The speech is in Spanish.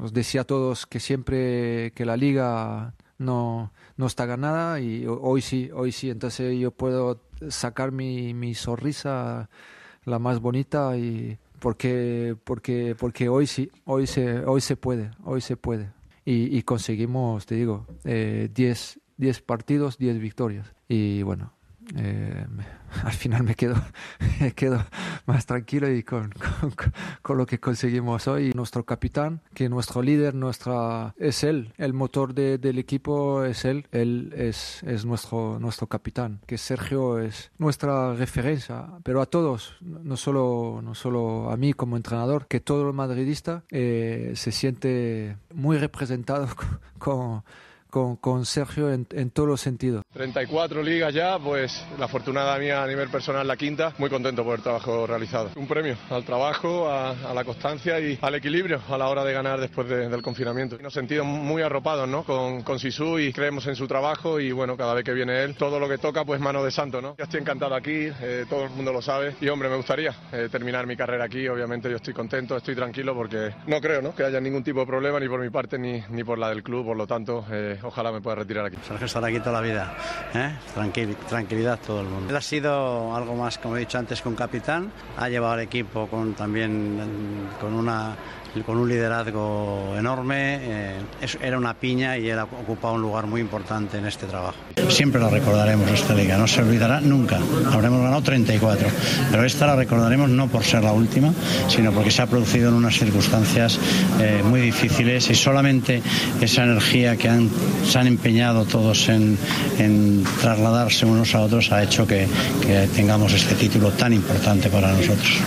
os decía a todos que siempre que la liga no está ganada y hoy sí, entonces yo puedo sacar mi sonrisa la más bonita y porque hoy sí, hoy se puede y conseguimos, te digo, 10 partidos, 10 victorias y bueno, al final me quedo más tranquilo y con lo que conseguimos hoy. Nuestro capitán, que nuestro líder, es él, el motor del equipo es él es nuestro capitán, que Sergio es nuestra referencia, pero a todos, no solo a mí como entrenador, que todo el madridista se siente muy representado con Sergio en todos los sentidos. 34 ligas ya, pues la afortunada mía a nivel personal la quinta, muy contento por el trabajo realizado. Un premio al trabajo, a la constancia y al equilibrio a la hora de ganar después del confinamiento. Nos sentimos muy arropados, ¿no? Con Sisu y creemos en su trabajo y bueno, cada vez que viene él, todo lo que toca pues mano de santo, ¿no? Ya estoy encantado aquí, todo el mundo lo sabe y hombre, me gustaría terminar mi carrera aquí, obviamente yo estoy contento, estoy tranquilo porque no creo, ¿no? Que haya ningún tipo de problema ni por mi parte ni por la del club, por lo tanto ojalá me pueda retirar aquí. Sergio estará aquí toda la vida, tranquilidad todo el mundo. Él ha sido algo más, como he dicho antes, que un capitán, ha llevado al equipo con un liderazgo enorme, era una piña y él ha ocupado un lugar muy importante en este trabajo. Siempre la recordaremos esta liga, no se olvidará nunca, habremos ganado 34, pero esta la recordaremos no por ser la última, sino porque se ha producido en unas circunstancias muy difíciles y solamente esa energía que se han empeñado todos en trasladarse unos a otros ha hecho que tengamos este título tan importante para nosotros.